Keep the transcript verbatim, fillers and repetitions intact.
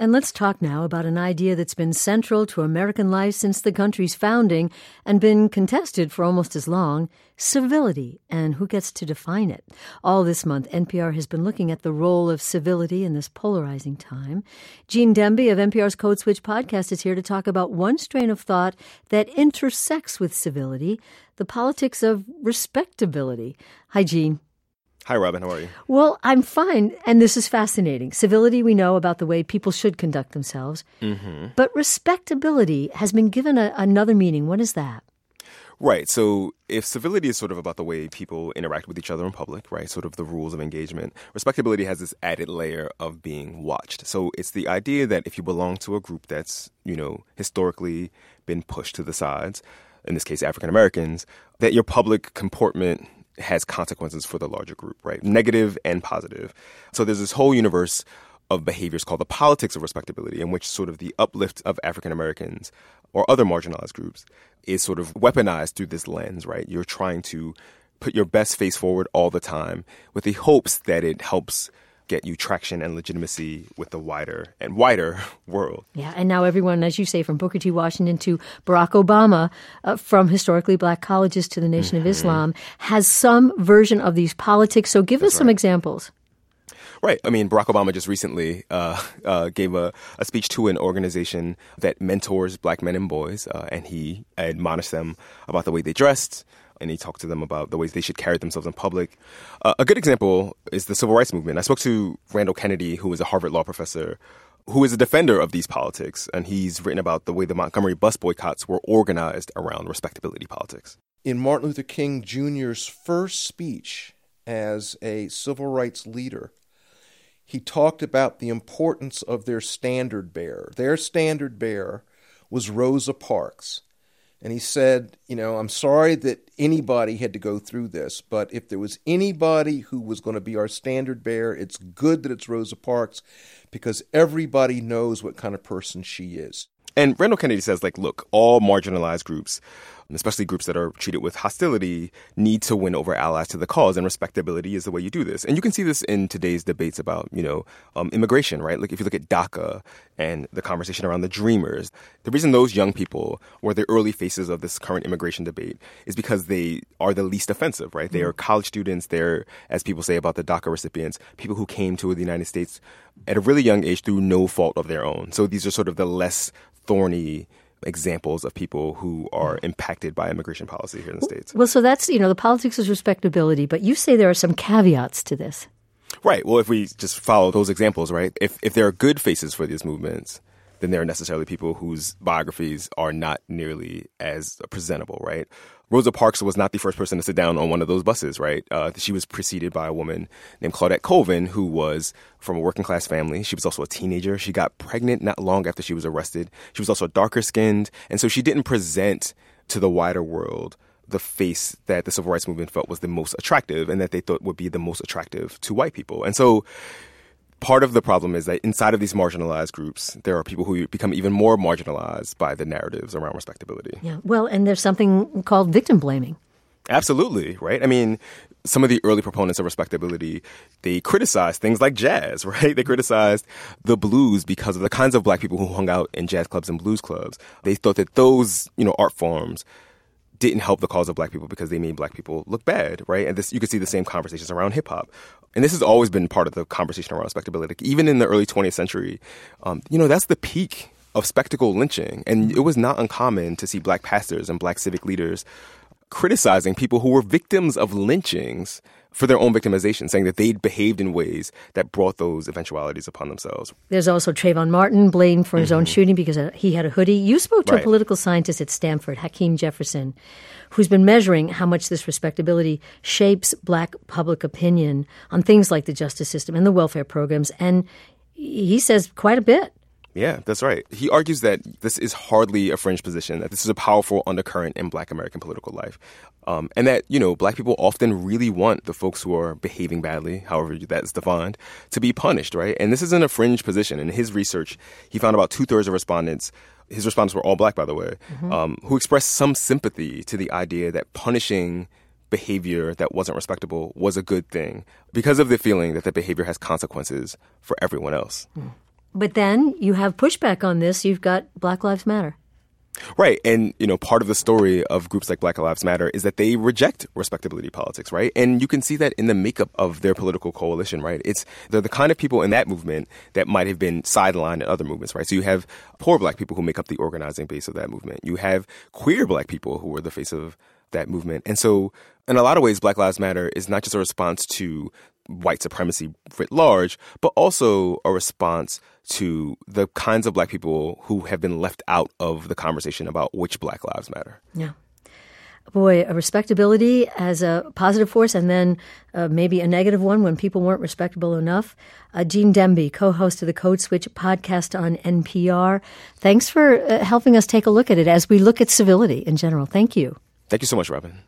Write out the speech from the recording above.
And let's talk now about an idea that's been central to American life since the country's founding and been contested for almost as long, civility, and who gets to define it. All this month, N P R has been looking at the role of civility in this polarizing time. Gene Demby of N P R's Code Switch podcast is here to talk about one strain of thought that intersects with civility, the politics of respectability. Hi, Gene. Hi, Robin. How are you? Well, I'm fine, and this is fascinating. Civility, we know about the way people should conduct themselves. Mm-hmm. But respectability has been given a, another meaning. What is that? Right. So if civility is sort of about the way people interact with each other in public, right, sort of the rules of engagement, respectability has this added layer of being watched. So it's the idea that if you belong to a group that's, you know, historically been pushed to the sides, in this case, African Americans, that your public comportment has consequences for the larger group, right? Negative and positive. So there's this whole universe of behaviors called the politics of respectability, in which sort of the uplift of African Americans or other marginalized groups is sort of weaponized through this lens, right? You're trying to put your best face forward all the time with the hopes that it helps get you traction and legitimacy with the wider and wider world. Yeah, and now everyone, as you say, from Booker T. Washington to Barack Obama, uh, from historically black colleges to the Nation mm-hmm. of Islam, has some version of these politics. So give That's us some right. examples. Right. I mean, Barack Obama just recently uh, uh, gave a, a speech to an organization that mentors black men and boys, uh, and he admonished them about the way they dressed, and he talked to them about the ways they should carry themselves in public. Uh, a good example is the Civil Rights Movement. I spoke to Randall Kennedy, who is a Harvard law professor, who is a defender of these politics, and he's written about the way the Montgomery bus boycotts were organized around respectability politics. In Martin Luther King Junior's first speech as a civil rights leader, he talked about the importance of their standard bearer. Their standard bearer was Rosa Parks. And he said, you know, I'm sorry that anybody had to go through this, but if there was anybody who was going to be our standard bearer, it's good that it's Rosa Parks because everybody knows what kind of person she is. And Randall Kennedy says, like, look, all marginalized groups, especially groups that are treated with hostility, need to win over allies to the cause, and respectability is the way you do this. And you can see this in today's debates about, you know, um, immigration, right? Like if you look at DACA and the conversation around the Dreamers, the reason those young people were the early faces of this current immigration debate is because they are the least offensive, right? Mm-hmm. They are college students. They're, as people say about the DACA recipients, people who came to the United States at a really young age through no fault of their own. So these are sort of the less thorny examples of people who are impacted by immigration policy here in the States. Well, so that's, you know, the politics of respectability, but you say there are some caveats to this. Right. Well, if we just follow those examples, right, if if there are good faces for these movements, then there are necessarily people whose biographies are not nearly as presentable, right? Rosa Parks was not the first person to sit down on one of those buses, right? Uh, she was preceded by a woman named Claudette Colvin, who was from a working class family. She was also a teenager. She got pregnant not long after she was arrested. She was also darker skinned. And so she didn't present to the wider world the face that the civil rights movement felt was the most attractive and that they thought would be the most attractive to white people. And so part of the problem is that inside of these marginalized groups, there are people who become even more marginalized by the narratives around respectability. Yeah, well, and there's something called victim blaming. Absolutely, right? I mean, some of the early proponents of respectability, they criticized things like jazz, right? They criticized the blues because of the kinds of black people who hung out in jazz clubs and blues clubs. They thought that those, you know, art forms didn't help the cause of black people because they made black people look bad, right? And this, you could see the same conversations around hip hop. And this has always been part of the conversation around respectability. Even in the early twentieth century, um, you know, that's the peak of spectacle lynching. And it was not uncommon to see black pastors and black civic leaders criticizing people who were victims of lynchings for their own victimization, saying that they'd behaved in ways that brought those eventualities upon themselves. There's also Trayvon Martin blamed for his mm-hmm. own shooting because he had a hoodie. You spoke to right. a political scientist at Stanford, Hakeem Jefferson, who's been measuring how much this respectability shapes black public opinion on things like the justice system and the welfare programs. And he says quite a bit. Yeah, that's right. He argues that this is hardly a fringe position, that this is a powerful undercurrent in black American political life. Um, and that, you know, black people often really want the folks who are behaving badly, however that's defined, to be punished, right? And this isn't a fringe position. In his research, he found about two-thirds of respondents, his respondents were all black, by the way, mm-hmm. um, who expressed some sympathy to the idea that punishing behavior that wasn't respectable was a good thing because of the feeling that the behavior has consequences for everyone else. Mm. But then you have pushback on this. You've got Black Lives Matter. Right. And, you know, part of the story of groups like Black Lives Matter is that they reject respectability politics, right? And you can see that in the makeup of their political coalition, right? It's they're the kind of people in that movement that might have been sidelined in other movements, right? So you have poor Black people who make up the organizing base of that movement. You have queer Black people who are the face of that movement. And so in a lot of ways, Black Lives Matter is not just a response to white supremacy writ large, but also a response to the kinds of Black people who have been left out of the conversation about which Black lives matter. Yeah. Boy, a respectability as a positive force and then uh, maybe a negative one when people weren't respectable enough. Uh, Gene Demby, co-host of the Code Switch podcast on N P R. Thanks for uh, helping us take a look at it as we look at civility in general. Thank you. Thank you so much, Robin.